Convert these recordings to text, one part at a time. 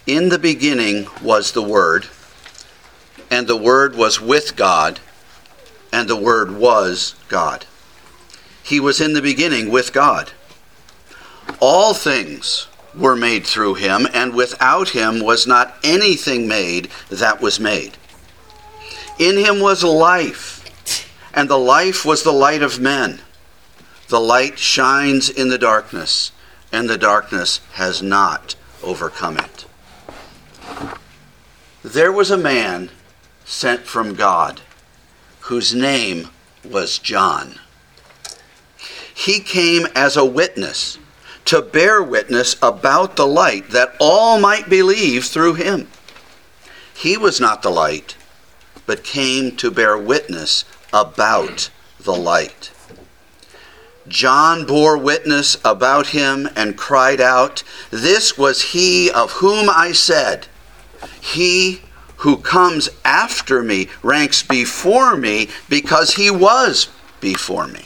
In the beginning was the Word, and the Word was with God, and the Word was God. He was in the beginning with God. All things were made through him, and without him was not anything made that was made. In him was life, and the life was the light of men. The light shines in the darkness, and the darkness has not overcome it. There was a man sent from God, whose name was John. He came as a witness, to bear witness about the light, that all might believe through him. He was not the light, but came to bear witness about the light. John bore witness about him and cried out, "This was he of whom I said, he who comes after me ranks before me, because he was before me."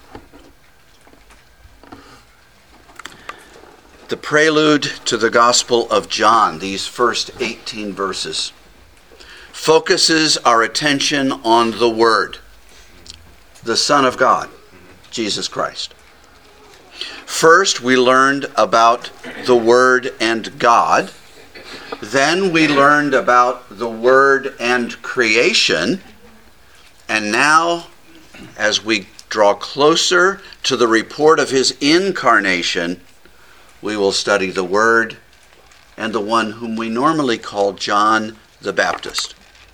The prelude to the Gospel of John, these first 18 verses, focuses our attention on the Word, the Son of God, Jesus Christ. First, we learned about the Word and God. Then we learned about the Word and creation. And now, as we draw closer to the report of his incarnation, we will study the Word and the one whom we normally call John the Baptist.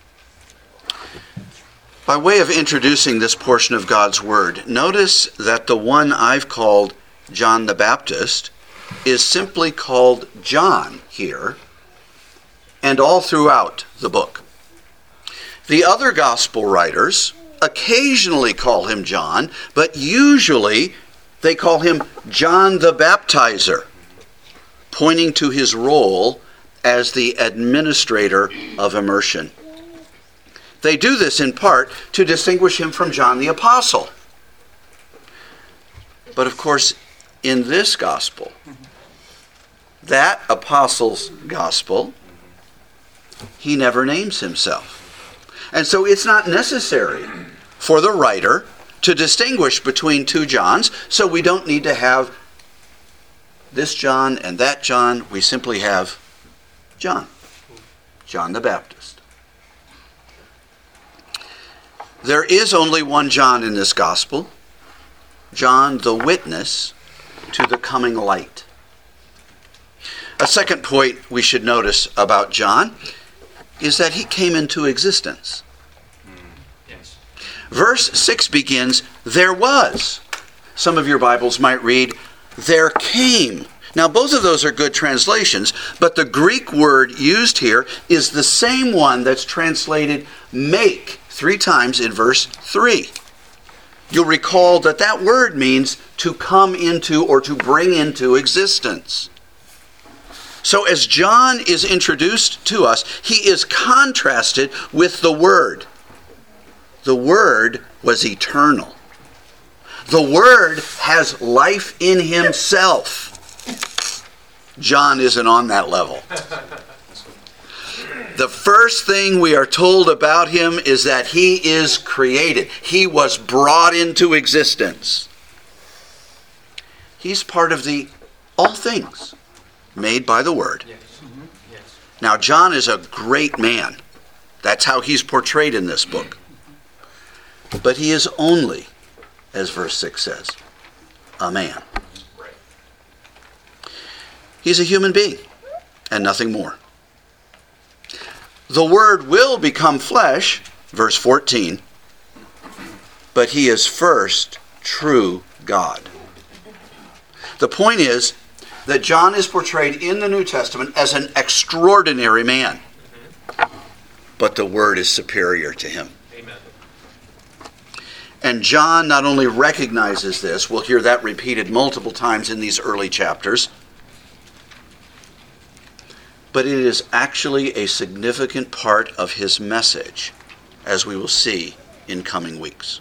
By way of introducing this portion of God's Word, notice that the one I've called John the Baptist is simply called John here and all throughout the book. The other gospel writers occasionally call him John, but usually they call him John the Baptizer, pointing to his role as the administrator of immersion. They do this in part to distinguish him from John the Apostle. But of course, in this gospel, that apostle's gospel, he never names himself. And so it's not necessary for the writer to distinguish between two Johns, so we don't need to have this John and that John. We simply have John the Baptist. There is only one John in this gospel, John the witness to the coming light. A second point we should notice about John is that he came into existence. Yes. Verse 6 begins, "There was." Some of your Bibles might read, "There came." Now, both of those are good translations, but the Greek word used here is the same one that's translated make 3 times in verse 3. You'll recall that that word means to come into or to bring into existence. So as John is introduced to us, he is contrasted with the Word. The Word was eternal. The Word has life in himself. John isn't on that level. The first thing we are told about him is that he is created. He was brought into existence. He's part of the all things made by the Word. Yes. Yes. Now, John is a great man. That's how he's portrayed in this book. But he is only, as verse 6 says, a man. Right. He's a human being and nothing more. The Word will become flesh, verse 14, but he is first true God. The point is that John is portrayed in the New Testament as an extraordinary man, but the Word is superior to him. Amen. And John not only recognizes this, we'll hear that repeated multiple times in these early chapters, but it is actually a significant part of his message, as we will see in coming weeks.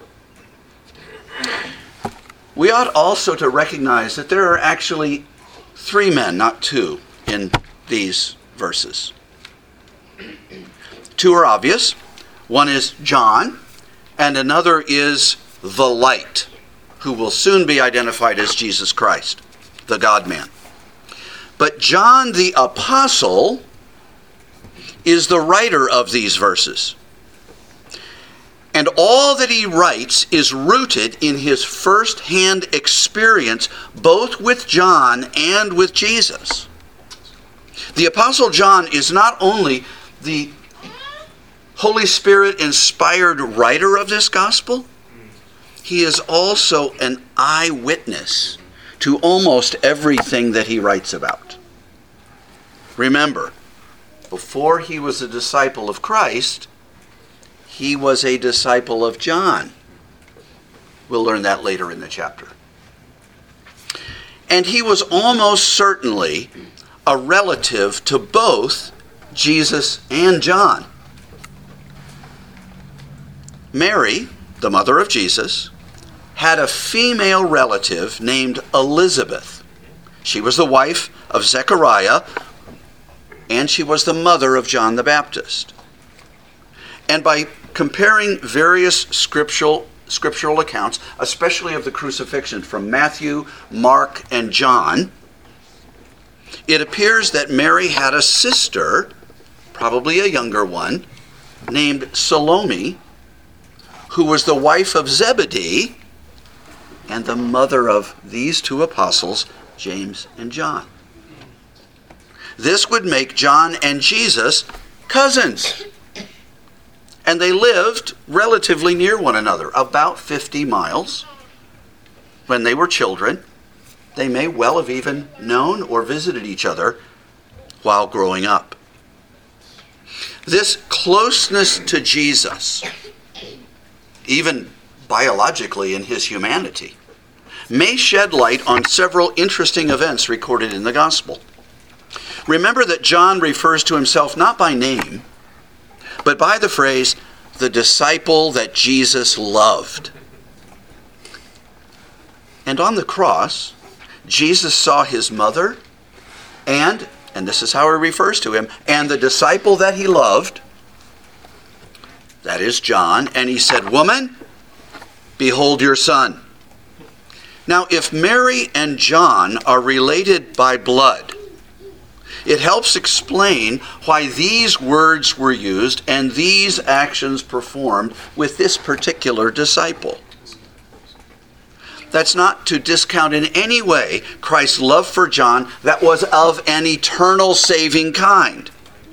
We ought also to recognize that there are actually 3 men, not 2, in these verses. Two are obvious. One is John, and another is the light, who will soon be identified as Jesus Christ, the God-man. But John the Apostle is the writer of these verses. And all that he writes is rooted in his first-hand experience, both with John and with Jesus. The Apostle John is not only the Holy Spirit-inspired writer of this gospel, he is also an eyewitness to almost everything that he writes about. Remember, before he was a disciple of Christ, he was a disciple of John. We'll learn that later in the chapter. And he was almost certainly a relative to both Jesus and John. Mary, the mother of Jesus, had a female relative named Elizabeth. She was the wife of Zechariah, and she was the mother of John the Baptist. And by comparing various scriptural accounts, especially of the crucifixion from Matthew, Mark, and John, it appears that Mary had a sister, probably a younger one, named Salome, who was the wife of Zebedee and the mother of these two apostles, James and John. This would make John and Jesus cousins. And they lived relatively near one another, about 50 miles. When they were children, they may well have even known or visited each other while growing up. This closeness to Jesus, even biologically in his humanity, may shed light on several interesting events recorded in the gospel. Remember that John refers to himself not by name, but by the phrase, the disciple that Jesus loved. And on the cross, Jesus saw his mother and this is how he refers to him, and the disciple that he loved, that is John, and he said, "Woman, behold your son." Now, if Mary and John are related by blood, it helps explain why these words were used and these actions performed with this particular disciple. That's not to discount in any way Christ's love for John that was of an eternal saving kind.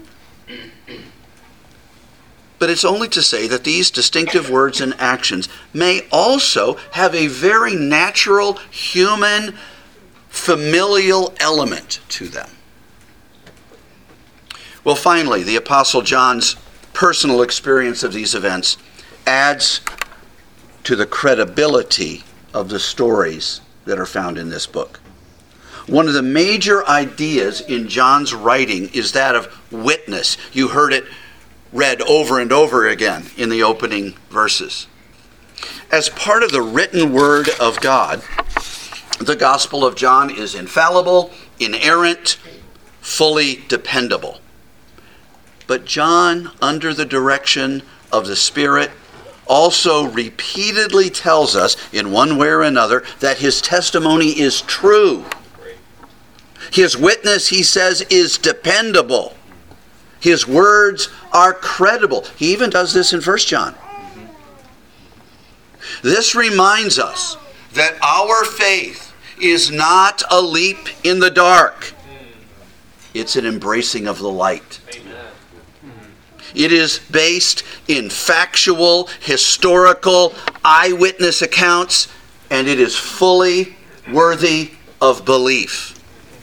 But it's only to say that these distinctive words and actions may also have a very natural, human, familial element to them. Well, finally, the Apostle John's personal experience of these events adds to the credibility of the stories that are found in this book. One of the major ideas in John's writing is that of witness. You heard it read over and over again in the opening verses. As part of the written word of God, the Gospel of John is infallible, inerrant, fully dependable. But John, under the direction of the Spirit, also repeatedly tells us, in one way or another, that his testimony is true. His witness, he says, is dependable. His words are credible. He even does this in 1 John. This reminds us that our faith is not a leap in the dark. It's an embracing of the light. It is based in factual, historical, eyewitness accounts, and it is fully worthy of belief.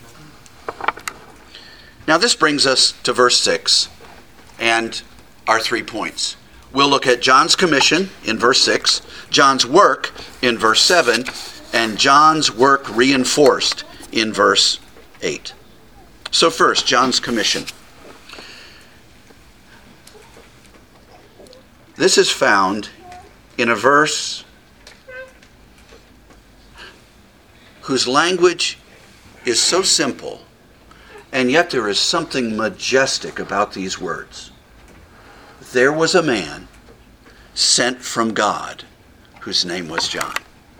Now this brings us to verse 6 and our 3 points. We'll look at John's commission in verse 6, John's work in verse 7, and John's work reinforced in verse 8. So first, John's commission. This is found in a verse whose language is so simple And yet there is something majestic about these words. There was a man sent from God whose name was John.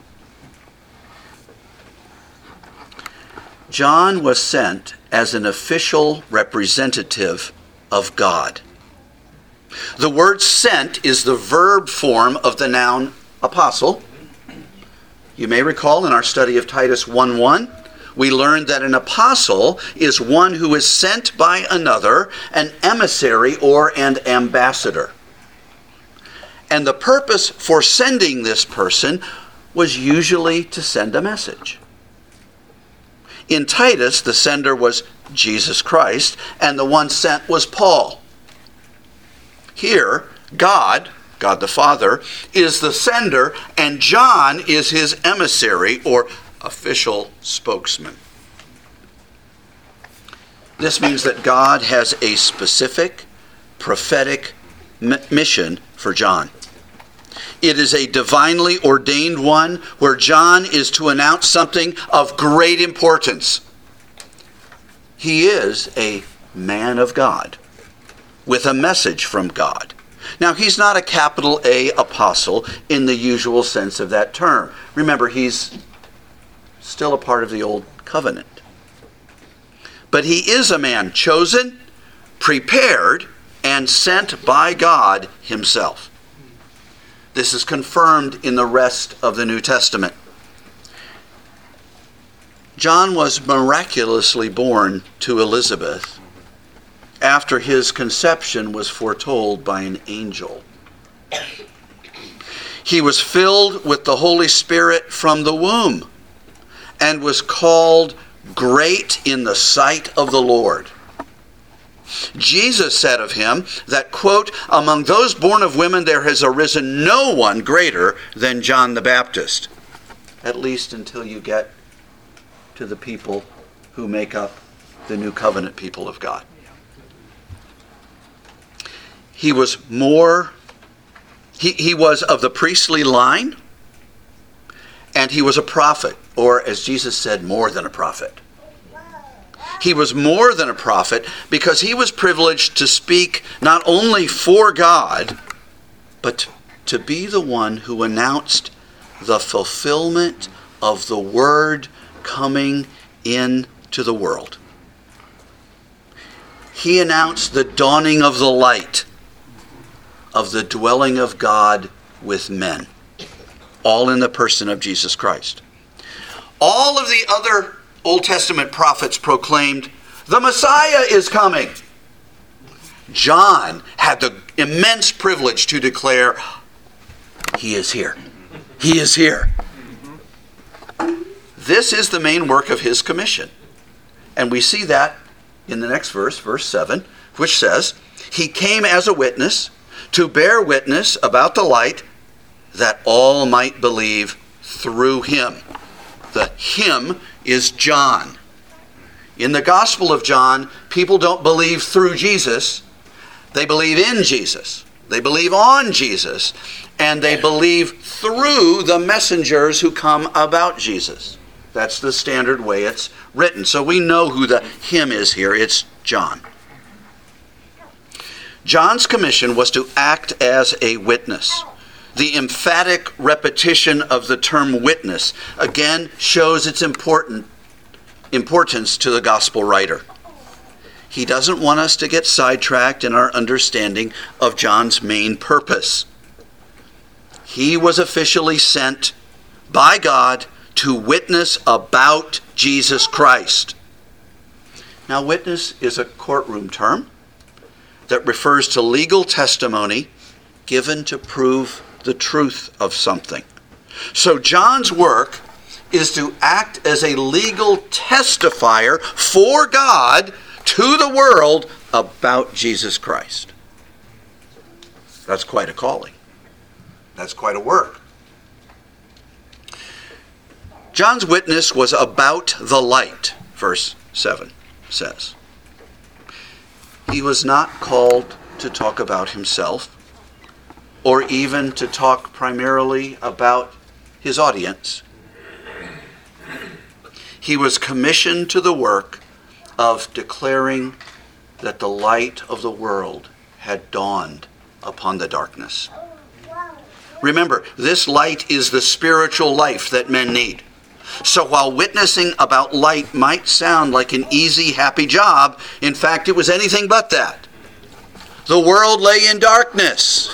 John was sent as an official representative of God. The word sent is the verb form of the noun apostle. You may recall in our study of Titus 1:1, we learned that an apostle is one who is sent by another, an emissary or an ambassador. And the purpose for sending this person was usually to send a message. In Titus, the sender was Jesus Christ, and the one sent was Paul. Here, God the Father, is the sender, and John is his emissary or official spokesman. This means that God has a specific prophetic mission for John. It is a divinely ordained one where John is to announce something of great importance. He is a man of God with a message from God. Now, he's not a capital A apostle in the usual sense of that term. Remember, he's still a part of the old covenant. But he is a man chosen, prepared, and sent by God himself. This is confirmed in the rest of the New Testament. John was miraculously born to Elizabeth after his conception was foretold by an angel. He was filled with the Holy Spirit from the womb and was called great in the sight of the Lord. Jesus said of him that, quote, among those born of women there has arisen no one greater than John the Baptist. At least until you get to the people who make up the new covenant people of God. He was he was of the priestly line, and he was a prophet, or as Jesus said, more than a prophet. He was more than a prophet because he was privileged to speak not only for God, but to be the one who announced the fulfillment of the word coming into the world. He announced the dawning of the light, of the dwelling of God with men, all in the person of Jesus Christ. All of the other Old Testament prophets proclaimed, the Messiah is coming. John had the immense privilege to declare, he is here. He is here. This is the main work of his commission. And we see that in the next verse, verse 7, which says, he came as a witness to bear witness about the light, that all might believe through him. The him is John. In the Gospel of John, people don't believe through Jesus. They believe in Jesus. They believe on Jesus. And they believe through the messengers who come about Jesus. That's the standard way it's written. So we know who the him is here. It's John. John's commission was to act as a witness. The emphatic repetition of the term witness again shows its importance to the gospel writer. He doesn't want us to get sidetracked in our understanding of John's main purpose. He was officially sent by God to witness about Jesus Christ. Now, witness is a courtroom term that refers to legal testimony given to prove the truth of something. So John's work is to act as a legal testifier for God to the world about Jesus Christ. That's quite a calling. That's quite a work. John's witness was about the light, verse 7 says. He was not called to talk about himself or even to talk primarily about his audience. He was commissioned to the work of declaring that the light of the world had dawned upon the darkness. Remember, this light is the spiritual life that men need. So while witnessing about light might sound like an easy, happy job, in fact, it was anything but that. The world lay in darkness.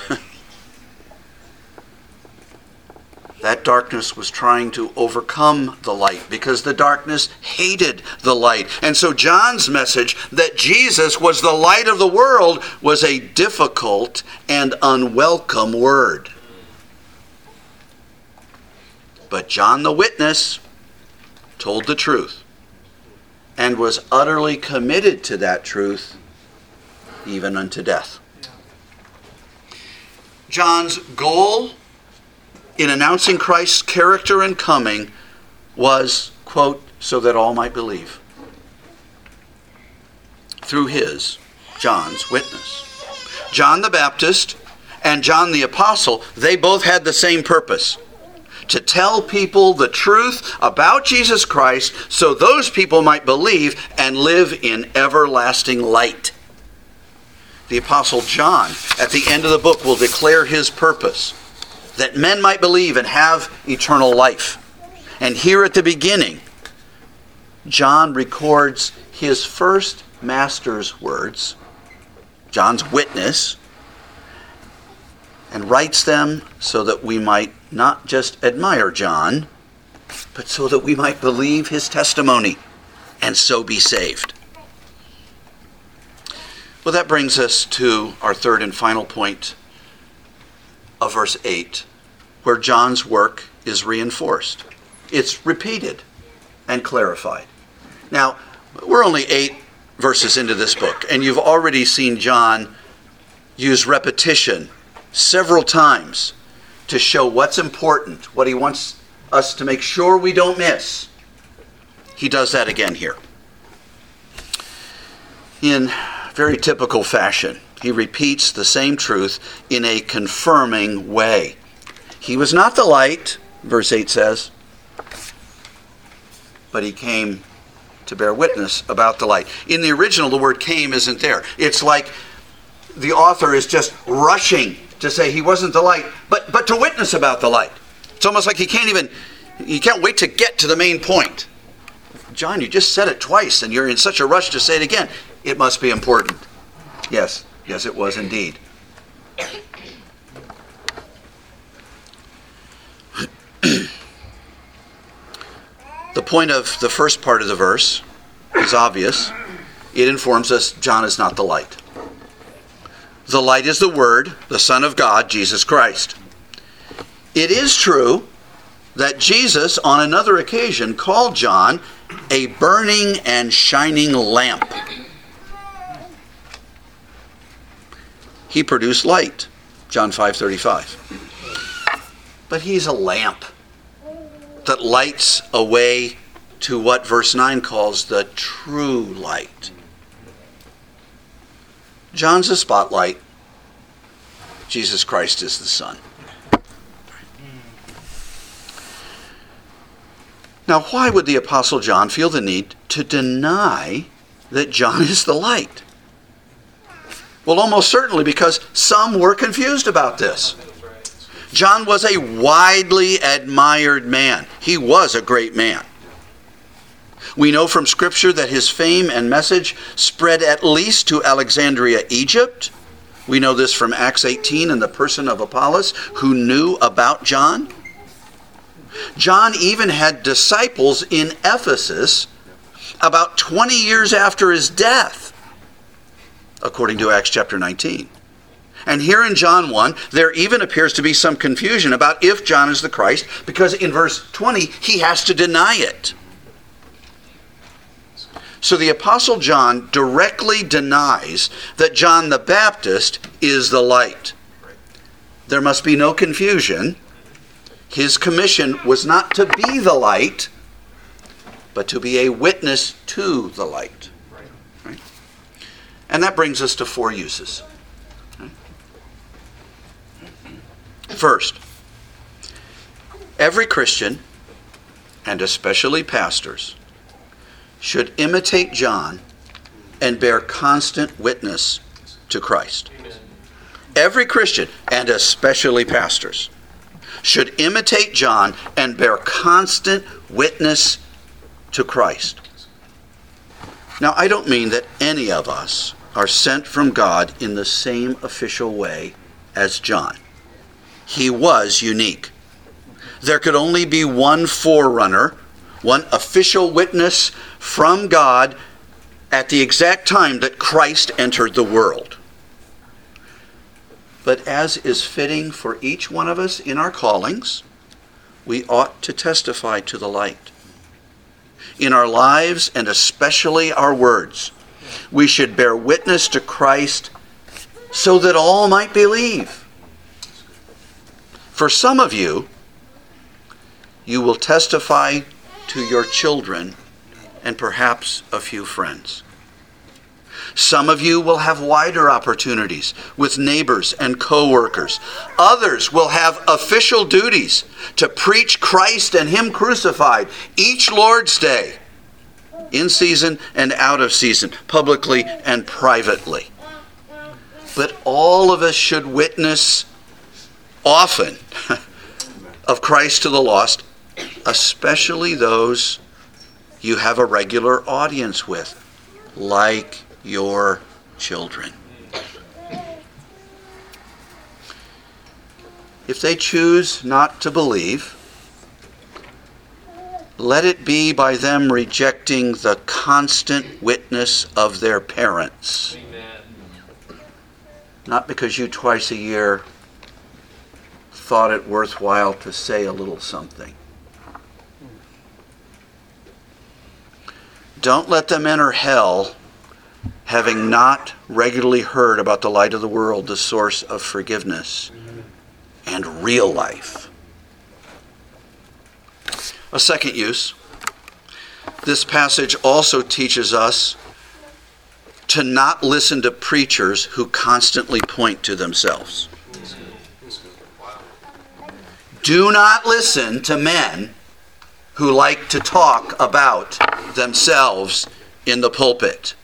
That darkness was trying to overcome the light because the darkness hated the light. And so John's message that Jesus was the light of the world was a difficult and unwelcome word. But John the witness told the truth and was utterly committed to that truth even unto death. John's goal in announcing Christ's character and coming was, quote, so that all might believe. Through his, John's, witness. John the Baptist and John the Apostle, they both had the same purpose. To tell people the truth about Jesus Christ so those people might believe and live in everlasting light. The Apostle John, at the end of the book, will declare his purpose, that men might believe and have eternal life. And here at the beginning, John records his first master's words, John's witness, and writes them so that we might not just admire John, but so that we might believe his testimony and so be saved. Well, that brings us to our third and final point of verse 8, where John's work is reinforced. It's repeated and clarified. Now, we're only 8 verses into this book, and you've already seen John use repetition several times to show what's important, what he wants us to make sure we don't miss. He does that again here. In very typical fashion, he repeats the same truth in a confirming way. He was not the light, verse 8 says, but he came to bear witness about the light. In the original, the word came isn't there. It's like the author is just rushing to say he wasn't the light, but to witness about the light. It's almost like he can't wait to get to the main point. John, you just said it twice and you're in such a rush to say it again. It must be important. Yes, it was indeed. The point of the first part of the verse is obvious. It informs us John is not the light. The light is the Word, the Son of God, Jesus Christ. It is true that Jesus, on another occasion, called John a burning and shining lamp. He produced light, John 5:35. But he's a lamp that lights a way to what verse 9 calls the true light. John's a spotlight. Jesus Christ is the sun. Now, why would the Apostle John feel the need to deny that John is the light? Well, almost certainly because some were confused about this. John was a widely admired man. He was a great man. We know from Scripture that his fame and message spread at least to Alexandria, Egypt. We know this from Acts 18 in the person of Apollos, who knew about John. John even had disciples in Ephesus about 20 years after his death, according to Acts chapter 19. And here in John 1, there even appears to be some confusion about if John is the Christ, because in verse 20, he has to deny it. So the Apostle John directly denies that John the Baptist is the light. There must be no confusion. His commission was not to be the light, but to be a witness to the light. Right? And that brings us to 4 uses. First, every Christian, and especially pastors, should imitate John and bear constant witness to Christ. Every Christian, and especially pastors, should imitate John and bear constant witness to Christ. Now, I don't mean that any of us are sent from God in the same official way as John. He was unique. There could only be one forerunner, one official witness from God at the exact time that Christ entered the world. But as is fitting for each one of us in our callings, we ought to testify to the light. In our lives, and especially our words, we should bear witness to Christ so that all might believe. For some of you, you will testify to your children and perhaps a few friends. Some of you will have wider opportunities with neighbors and co-workers. Others will have official duties to preach Christ and Him crucified each Lord's Day, in season and out of season, publicly and privately. But all of us should witness often of Christ to the lost, especially those you have a regular audience with, like your children. If they choose not to believe, let it be by them rejecting the constant witness of their parents. Amen. Not because you twice a year thought it worthwhile to say a little something. Don't let them enter hell having not regularly heard about the light of the world, the source of forgiveness and real life. A second use. This passage also teaches us to not listen to preachers who constantly point to themselves. Do not listen to men who like to talk about themselves in the pulpit.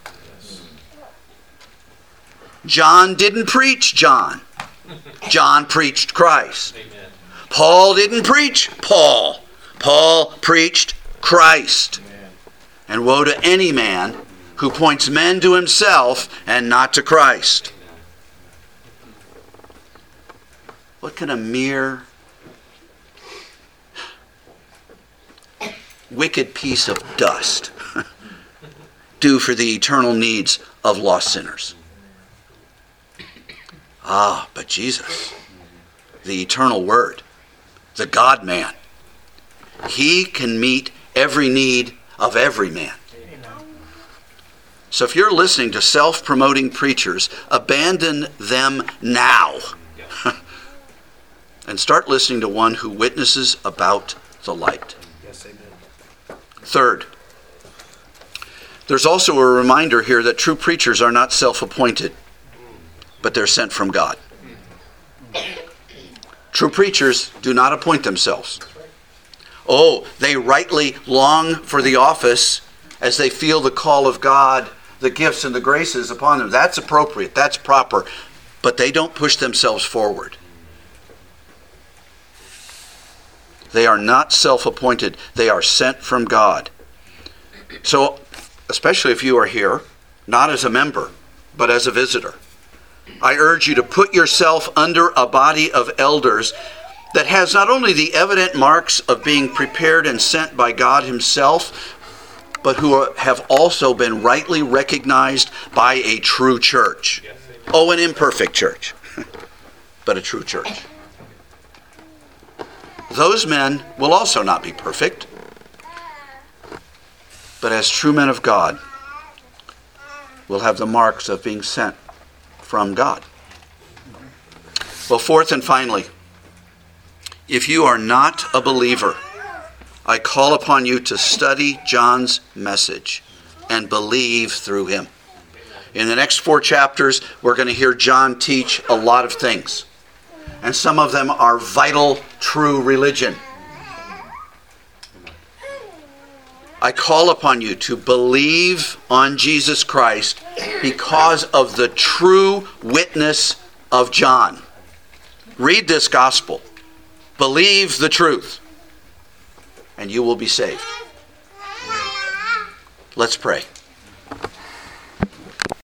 John didn't preach John. John preached Christ. Amen. Paul didn't preach Paul. Paul preached Christ. Amen. And woe to any man who points men to himself and not to Christ. What can a mere wicked piece of dust do for the eternal needs of lost sinners? But Jesus, the eternal Word, the God-man, He can meet every need of every man. So if you're listening to self-promoting preachers, abandon them now and start listening to one who witnesses about the light. Yes, amen. Third, there's also a reminder here that true preachers are not self-appointed, but they're sent from God. True preachers do not appoint themselves. Oh, they rightly long for the office as they feel the call of God, the gifts and the graces upon them. That's appropriate. That's proper. But they don't push themselves forward. They are not self-appointed. They are sent from God. So, especially if you are here, not as a member, but as a visitor, I urge you to put yourself under a body of elders that has not only the evident marks of being prepared and sent by God Himself, but who have also been rightly recognized by a true church. Oh, an imperfect church, but a true church. Those men will also not be perfect, but as true men of God, will have the marks of being sent from God. Well, fourth and finally, if you are not a believer, I call upon you to study John's message and believe through him. In the next 4 chapters, we're going to hear John teach a lot of things. And some of them are vital, true religion. I call upon you to believe on Jesus Christ because of the true witness of John. Read this gospel. Believe the truth, and you will be saved. Let's pray.